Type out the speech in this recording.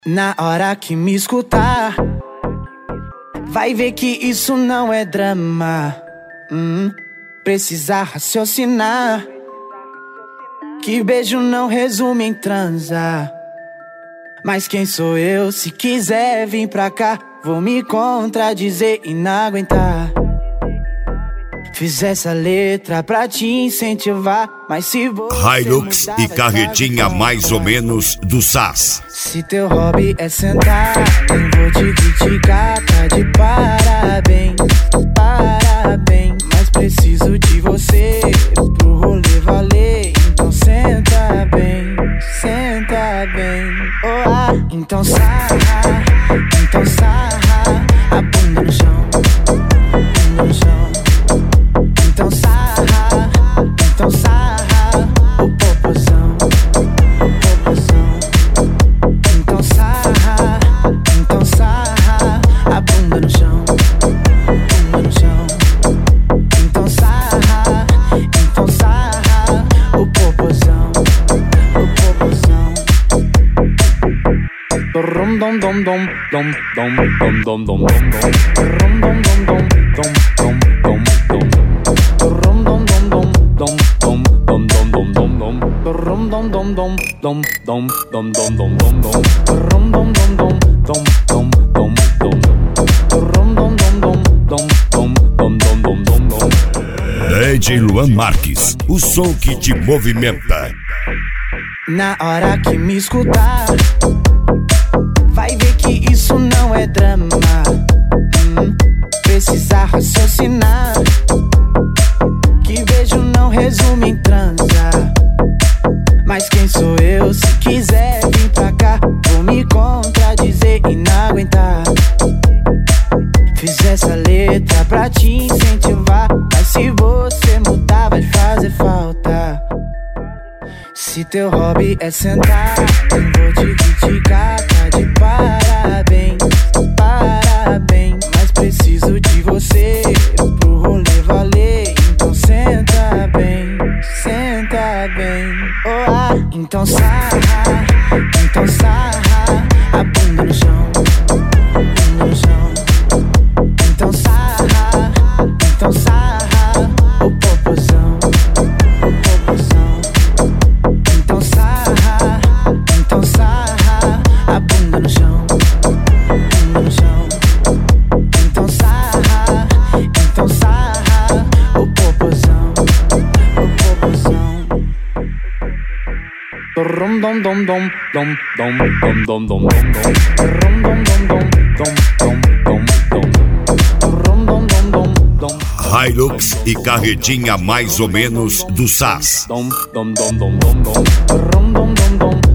Na hora que me escutar, vai ver que isso não é drama. Precisa raciocinar, que beijo não resume em transar. Mas quem sou eu? Se quiser vir pra cá, vou me contradizer e não aguentar. Fiz essa letra pra te incentivar, mas se você Hilux e carretinha mais ou menos do SAS. Se teu hobby é sentar, nem vou te criticar, tá de parabéns, parabéns. Mas preciso de você pro rolê valer, então senta bem, oh, então sarra a bunda no chão, bunda no chão. Então sarra o popozão, o popozão. Então sarra a bunda no chão, bunda no chão. Então sarra o popozão, o popozão. Dom dom dom dom dom dom dom dom dom dom DJ Luan Marques, o som que te movimenta. Na hora que me escutar, vai ver que isso não é drama. Precisa raciocinar, que beijo não resume em transar. Mas quem sou eu? Se quiser vir pra cá, vou me contradizer e não aguentar. Fiz essa letra pra te incentivar, mas se você mudar vai fazer falta. Se teu hobby é sentar, nem vou te criticar, tá de parabéns, parabéns. Mas preciso de você pro rolê valer, então senta bem, oh, então sarra a bunda no chão, bunda no chão. Então sarra o popozão, o popozão. Então sarra a bunda no chão, bunda no chão. Então sarra o popozão, o popozão. Dom dom dom dom dom dom dom dom dom dom Hilux e carretinha mais ou menos do SAS. dom dom dom dom dom dom dom dom dom dom.